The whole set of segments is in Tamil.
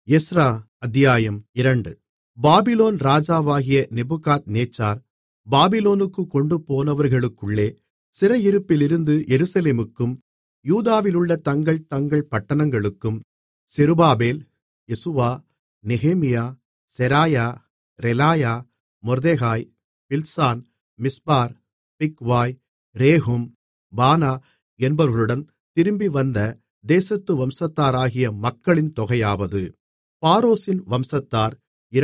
எஸ்றா அத்தியாயம் 2. பாபிலோன் ராஜாவாகிய நேபுகாத்நேச்சார் பாபிலோனுக்குக் கொண்டுபோனவர்களுக்குள்ளே சிறையிருப்பிலிருந்து எருசலேமுக்கும் யூதாவிலுள்ள தங்கள் தங்கள் பட்டணங்களுக்கும் செருபாபேல், யெசுவா, நெகேமியா, செராயா, ரெலாயா, மொர்தெகாய், பில்சான், மிஸ்பார், பிக்வாய், ரேகூம், பானா என்பவர்களுடன் திரும்பிவந்த தேசத்து வம்சத்தாராகிய மக்களின் தொகையாவது: பாரோஷின் வம்சத்தார்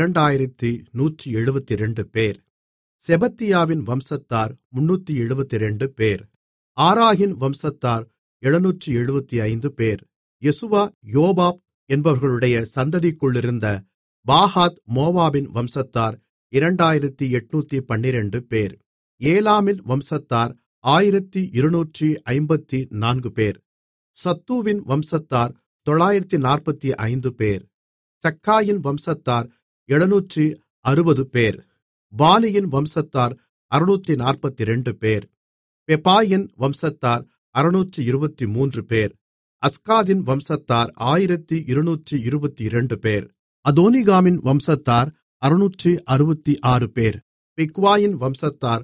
2172 பேர். செபத்தியாவின் வம்சத்தார் 372 பேர். ஆராகின் வம்சத்தார் 775 பேர். யெசுவா யோபாப் என்பவர்களுடைய சந்ததிக்குள்ளிருந்த பாகாத் மோவாபின் வம்சத்தார் 2812 பேர். ஏலாமின் வம்சத்தார் 1254 பேர். சத்தூவின் வம்சத்தார் 945 பேர். சக்காயின் வம்சத்தார் 760 பேர். பானியின் வம்சத்தார் 642 பேர். பெபாயின் வம்சத்தார் 623 பேர். அஸ்காதின் வம்சத்தார் 1222 பேர். அதோனிகாமின் வம்சத்தார் 666 பேர். பிக்வாயின் வம்சத்தார்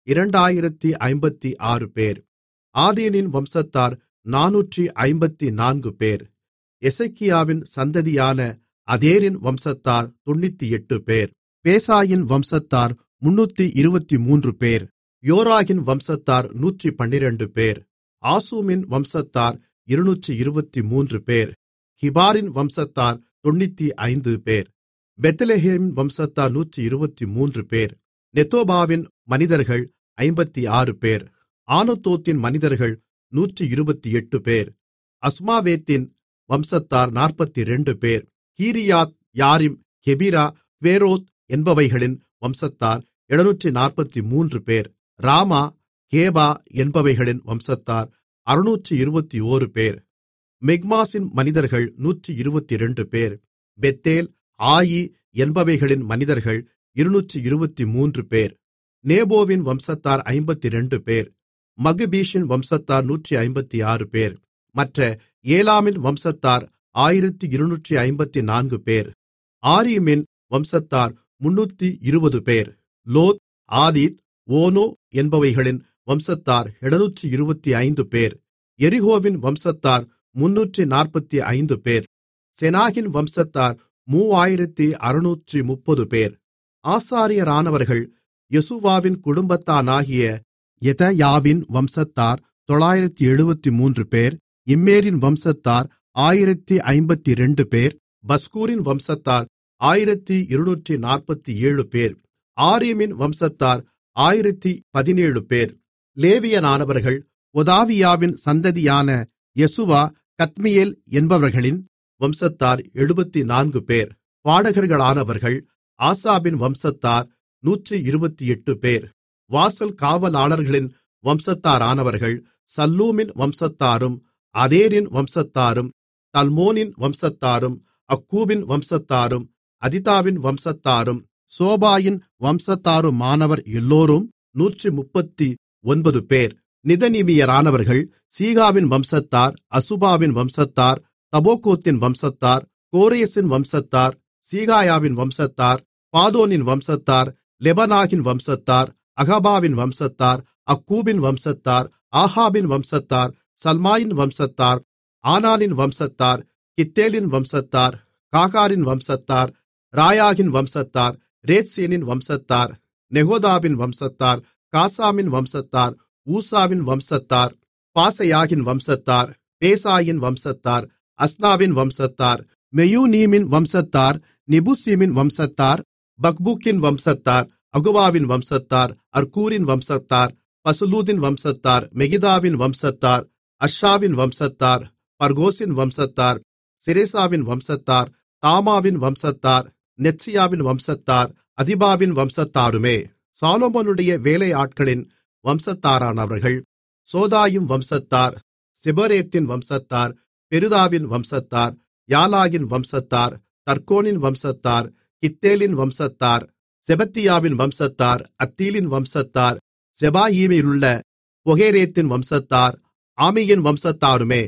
2056 பேர். ஆதீனின் வம்சத்தார் 454 பேர். எசேக்கியாவின் சந்ததியான அதேரின் வம்சத்தார் 98 பேர். பேசாயின் வம்சத்தார் 323 பேர். யோராகின் வம்சத்தார் 112 பேர். ஆசூமின் வம்சத்தார் 223 பேர். கிபாரின் வம்சத்தார் 95 பேர். பெத்லெகேமின் வம்சத்தார் 123 பேர். நெத்தோபாவின் மனிதர்கள் 56 பேர். ஆனதோத்தின் மனிதர்கள் 128 பேர். அஸ்மாவேத்தின் வம்சத்தார் 42 பேர். கீரியாத் யாரிம், கெபிரா, பேரோத் என்பவைகளின் வம்சத்தார் 743 பேர். ராமா, கேபா என்பவைகளின் வம்சத்தார் 621 பேர். மிக்மாசின் மனிதர்கள் 122 பேர். பெத்தேல், ஆயி என்பவைகளின் மனிதர்கள் 223 பேர். நேபோவின் வம்சத்தார் 52 பேர். மக்பீஷின் வம்சத்தார் 156 பேர். மற்ற ஏலாமின் வம்சத்தார் 1254 பேர். ஆரீமின் வம்சத்தார் 320 பேர். லோத், ஆதீத், ஓனோ என்பவைகளின் வம்சத்தார் 725 பேர். எரிகோவின் வம்சத்தார் 345 பேர். செனாகின் வம்சத்தார் 3630 பேர். ஆசாரியரானவர்கள் யெசுவாவின் குடும்பத்தானாகிய யெதாயாவின் வம்சத்தார் 973 பேர். இம்மேரின் வம்சத்தார் 1052 பேர். பஸ்கூரின் வம்சத்தார் 1247 பேர். ஆரீமின் வம்சத்தார் 1017 பேர். லேவியரானவர்கள் ஒதாவியாவின் சந்ததியான யெசுவா, கத்மியேல் என்பவர்களின் வம்சத்தார் 74 பேர். பாடகர்களானவர்கள் ஆசாபின் வம்சத்தார் 128 பேர். வாசல் காவலாளர்களின் வம்சத்தாரானவர்கள் சல்லூமின் வம்சத்தாரும் அதேரின் வம்சத்தாரும் தல்மோனின் வம்சத்தாரும் அக்கூபின் வம்சத்தாரும் அதிதாவின் வம்சத்தாரும் சோபாயின் வம்சத்தாருமானவர் எல்லோரும் 139 பேர். நிதனீமியரானவர்கள் சீகாவின் வம்சத்தார், அசுபாவின் வம்சத்தார், தபோகோத்தின் வம்சத்தார், கோரேசின் வம்சத்தார், சீகாயாவின் வம்சத்தார், பாதோனின் வம்சத்தார், லெபனாகின் வம்சத்தார், அகபாவின் வம்சத்தார், அக்கூபின் வம்சத்தார், ஆகாபின் வம்சத்தார், சல்மாயின் வம்சத்தார், ஆனானின் வம்சத்தார், கித்தேலின் வம்சத்தார், காகாரின் வம்சத்தார், ராயாகின் வம்சத்தார், ரேத்சீனின் வம்சத்தார், நெகோதாவின் வம்சத்தார், காசாமின் வம்சத்தார், ஊசாவின் வம்சத்தார், பாசெயாகின் வம்சத்தார், பேசாயின் வம்சத்தார், அஸ்னாவின் வம்சத்தார், மெயூனீமின் வம்சத்தார், நெபுசீமின் வம்சத்தார், பக்பூக்கின் வம்சத்தார், அகுபாவின் வம்சத்தார், அர்கூரின் வம்சத்தார், பசுலூதின் வம்சத்தார், மெகிதாவின் வம்சத்தார், அஷாவின் வம்சத்தார், பர்கோசின் வம்சத்தார், சிரேசாவின் வம்சத்தார், தாமாவின் வம்சத்தார், நெத்சியாவின் வம்சத்தார், அதிபாவின் வம்சத்தாருமே. சாலொமோனுடைய வேலையாட்களின் வம்சத்தாரானவர்கள் சோதாயும் வம்சத்தார், செபரேத்தின் வம்சத்தார், பெருதாவின் வம்சத்தார், யாலாகின் வம்சத்தார், தர்கோனின் வம்சத்தார், கித்தேலின் வம்சத்தார், செபத்தியாவின் வம்சத்தார், அத்தீலின் வம்சத்தார், செபாயீமிலுள்ள பொகேரேத்தின் வம்சத்தார், ஆமியின் வம்சத்தாருமே.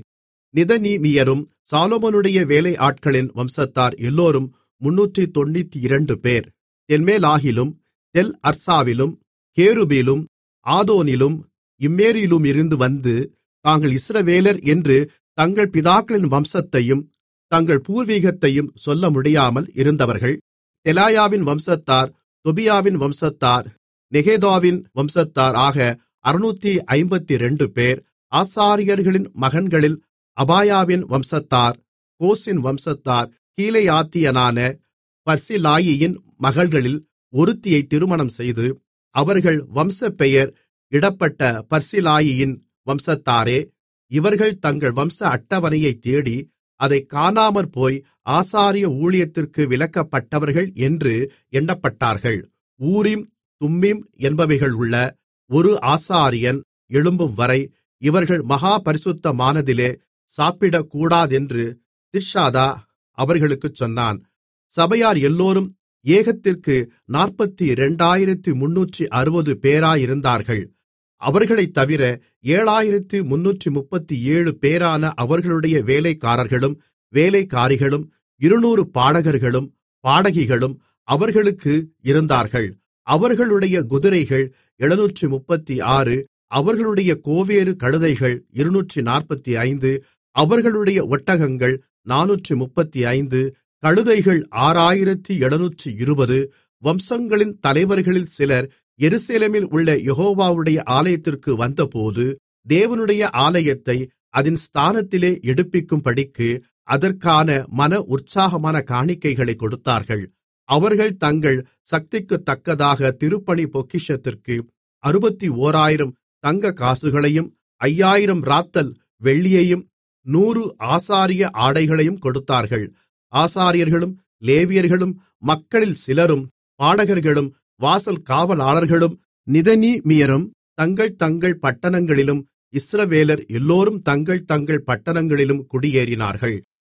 நிதனீமியரும் சாலொமோனுடைய வேலையாட்களின் வம்சத்தார் எல்லோரும் 392 பேர். தெல்மெலாகிலும் தெல் அர்சாவிலும் கேருபிலும் ஆதோனிலும் இம்மேரிலுமிருந்து வந்து தாங்கள் இஸ்ரவேலர் என்று தங்கள் பிதாக்களின் வம்சத்தையும் தங்கள் பூர்வீகத்தையும் சொல்லமுடியாமல் இருந்தவர்கள். தெலாயாவின் வம்சத்தார், தொபியாவின் வம்சத்தார், நெகேதாவின் வம்சத்தார் ஆக 652 பேர். ஆசாரியர்களின் மகன்களில் அபாயாவின் வம்சத்தார், கோசின் வம்சத்தார், கீலேயாத்தியனான பர்சிலாயியின் மகள்களில் ஒருத்தியை திருமணம் செய்து, அவர்கள் வம்சப்பெயர் இடப்பட்ட பர்சிலாயியின் வம்சத்தாரே. இவர்கள் தங்கள் வம்ச அட்டவணையைத் தேடி அதைக் காணாமற்போய் ஆசாரிய ஊழியத்திற்கு விலக்கப்பட்டவர்கள் என்று எண்ணப்பட்டார்கள். ஊரீம் தும்மீம் என்பவைகளுள்ள ஒரு ஆசாரியன் எழும்பும்வரை இவர்கள் மகா பரிசுத்தமானதிலே சாப்பிடக்கூடாதென்று திர்ஷாதா அவர்களுக்குச் சொன்னான். சபையார் எல்லோரும் ஏகத்திற்கு 42360 பேராயிருந்தார்கள். அவர்களைத் தவிர 7337 பேரான அவர்களுடைய வேலைக்காரர்களும் வேலைக்காரிகளும் 200 பாடகர்களும் பாடகிகளும் அவர்களுக்கு இருந்தார்கள். அவர்களுடைய குதிரைகள் 736, அவர்களுடைய கோவேறு கழுதைகள் 245, அவர்களுடைய ஒட்டகங்கள் 435, கழுதைகள் 6720. வம்சங்களின் தலைவர்களில் சிலர் எருசலேமில் உள்ள யெகோவாவுடைய ஆலயத்திற்கு வந்தபோது தேவனுடைய ஆலயத்தை அதின் ஸ்தானத்திலே எடுப்பிக்கும்படிக்கு அதற்கான மன உற்சாகமான காணிக்கைகளைக் கொடுத்தார்கள். அவர்கள் தங்கள் சக்திக்குத்தக்கதாக திருப்பணி பொக்கிஷத்திற்கு 61000 தங்க காசுகளையும் 5000 ராத்தல் வெள்ளியையும் 100 ஆசாரிய ஆடைகளையும் கொடுத்தார்கள். ஆசாரியர்களும் லேவியர்களும் மக்களில் சிலரும் பாடகர்களும் வாசல் காவலாளர்களும் நிதனீமியரும் தங்கள் தங்கள் பட்டணங்களிலும் இஸ்ரவேலர் எல்லோரும் தங்கள் தங்கள் பட்டணங்களிலும் குடியேறினார்கள்.